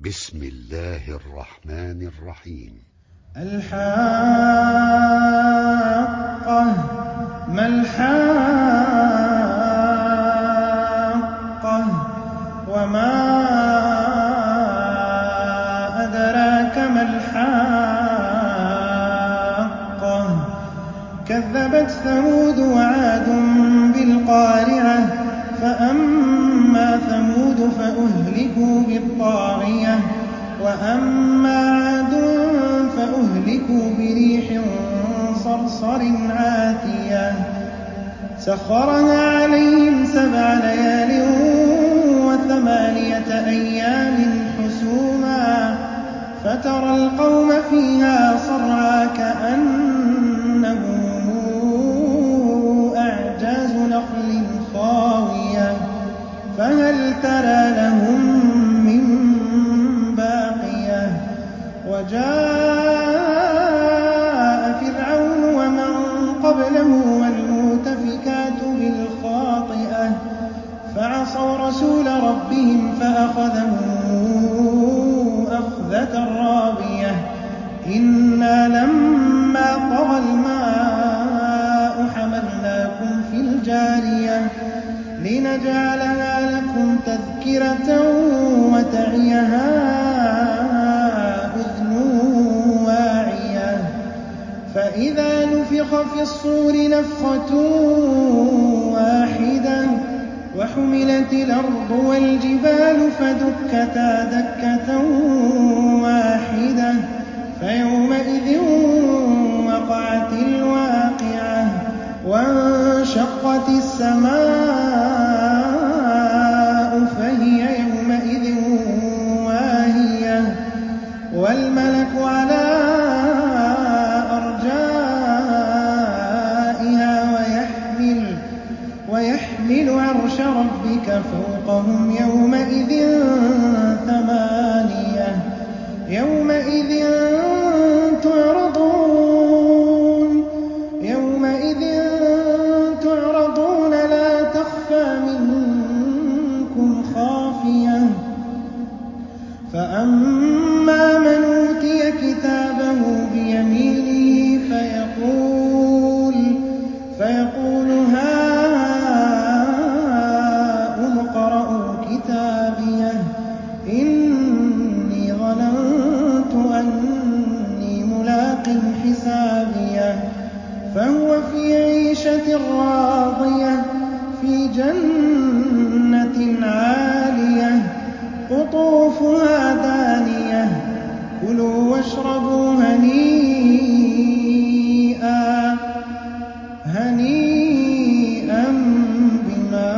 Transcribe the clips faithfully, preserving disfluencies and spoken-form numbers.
بسم الله الرحمن الرحيم. الحاقة. ما الحاقة وما أدراك ما الحاقة. كذبت ثمود وعاد بالقارعة فأما ثمود فأهلكوا بالطاغية وأما عاد فأهلكوا بريح صرصر عاتية سخرها عليهم سبع ليال وثمانية أيام حسوما فترى القوم فيها صرعى كأنهم أعجاز نخل خاوية فهل ترى لهم من باقية. وجاء فرعون ومن قبله والمؤتفكات بالخاطئة فعصوا رسول ربهم فأخذهم أخذة رابية إنا لما طغى الماء حملناكم في الجارية لنجعلها لكم تذكرة وتعيها أذن واعية فإذا نفخ في الصور نفخة واحدة وحملت الأرض والجبال فدكتا دكة واحدة فيومئذ وقعت الواقعة وانشقت السماء فهي يومئذ واهية والملك على أرجائها ويحمل, ويحمل عرش ربك فوقهم يومئذ ثمانية يومئذ تعرضون يومئذ تعرضون لا تخفى منكم خافية فأما من أوتي كتابه بيمينه فيقول, فيقول هاؤم اقرءوا كتابيه إني ظننت أني ملاق حسابيه فهو في عيشة راضية في جنة عالية قطوفها دانية كلوا واشربوا هنيئا هنيئا بما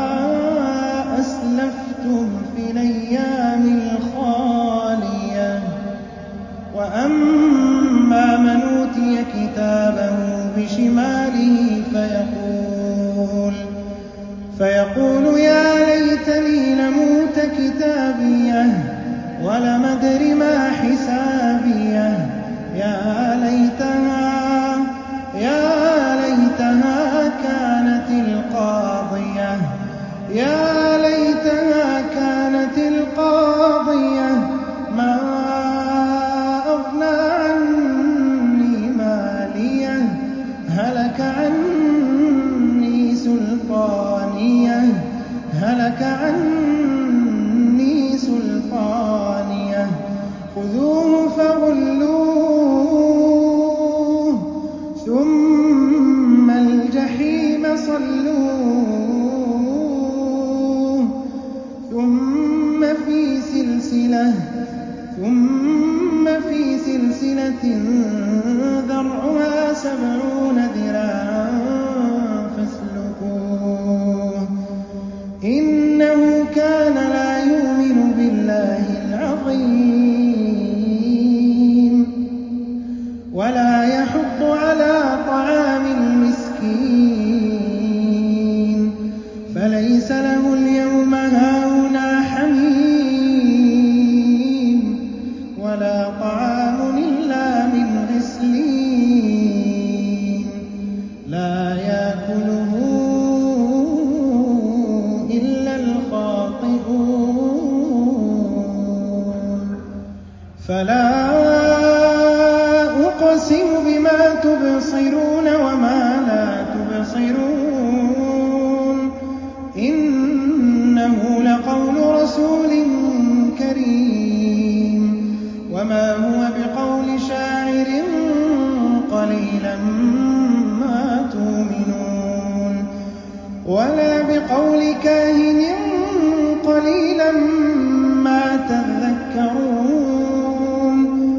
أسلفتم في الأيام الخالية. وأما من أوتي كتابه بشماله فيقول, فيقول يا ليتني لموت كتابيه ولم أدر ما حسابيه يا ليتها, يا ليتها كانت القاضية يا ليتها كانت القاضية ما أغنى عني ماليه هلك عني سلطانيه هلك عني سلطانيه خذوه فغلوه ثم الجحيم صلوه ثم في سلسلة ثم في سلسلة ذرعها سبعون ذراعا فاسلكوه إنه كان لا يؤمن بالله العظيم ولا يحض على طعام المسكين فليس له اليوم هاهنا حميم ولا طعام إلا من غسلين لا فلا أقسم بما تبصرون وما لا تبصرون إنه لقول رسول كريم وما هو بقول شاعر قليلا ما تؤمنون ولا بقول كاهن قليلا ما تذكرون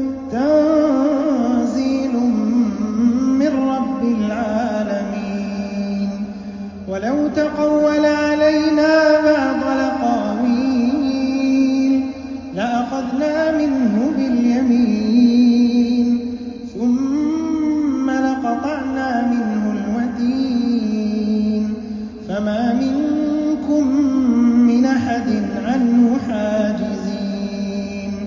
تنزيل من رب العالمين ولو تقول علينا بعض الأقاويل لأخذنا منه باليمين ثم لقطعنا منه الوتين فما منكم من أحد عنه حاجزين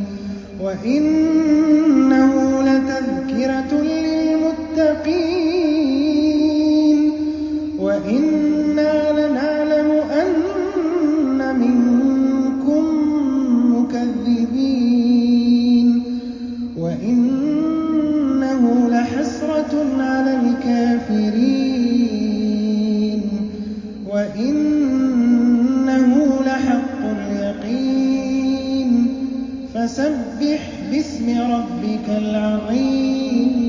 وإنه لتذكرة للمتقين وإنا لنعلم أن منكم مكذبين وإنه لحسرة على الكافرين وإنه لحق اليقين فسبح باسم ربك العظيم